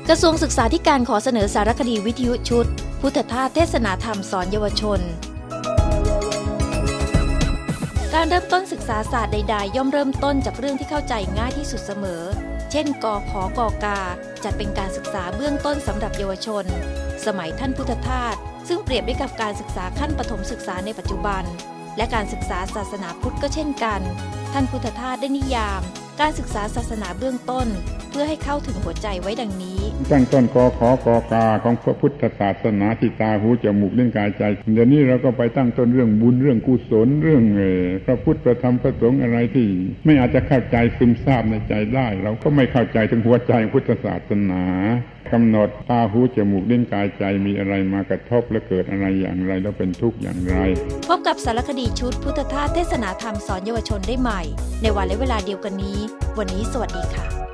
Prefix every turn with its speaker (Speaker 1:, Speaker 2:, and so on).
Speaker 1: กระทรวงศึกษาธิการขอเสนอสารคดีวิทยุชุดพุทธทาสเทศนาธรรมสอนเยาวชนการเริ่มต้นศึกษาศาสตร์ใดๆย่อมเริ่มต้นจากเรื่องที่เข้าใจง่ายที่สุดเสมอเช่นกขกกจัดเป็นการศึกษาเบื้องต้นสำหรับเยาวชนสมัยท่านพุทธทาสซึ่งเปรียบได้กับการศึกษาขั้นประถมศึกษาในปัจจุบันและการศึกษาศาสนาพุทธก็เช่นกันท่านพุทธทาสได้นิยามการศึกษาศาสนาเบื้องต้นเพื่อให้เข้าถึงหัวใจไว้ดังนี้
Speaker 2: ตั้งต้นกขกกของพระพุทธศาสนาที่ตาหูจมูกลิ้นกายใจเดี๋ยวนี้เราก็ไปตั้งต้นเรื่องบุญเรื่องกุศลเรื่องพระพุทธพระธรรมพระสงฆ์อะไรที่ไม่อาจจะเข้าใจซึมซาบในใจได้เราก็ไม่เข้าใจถึงหัวใจพุทธศาสนากำหนดตาหูจมูกลิ้นกายใจมีอะไรมากระทบและเกิดอะไรอย่างไรแล้วเป็นทุกข์อย่างไร
Speaker 1: พบกับสารคดีชุดพุทธทาสเทศนาธรรมสอนเยาวชนได้ใหม่ในวันและเวลาเดียวกันนี้วันนี้สวัสดีค่ะ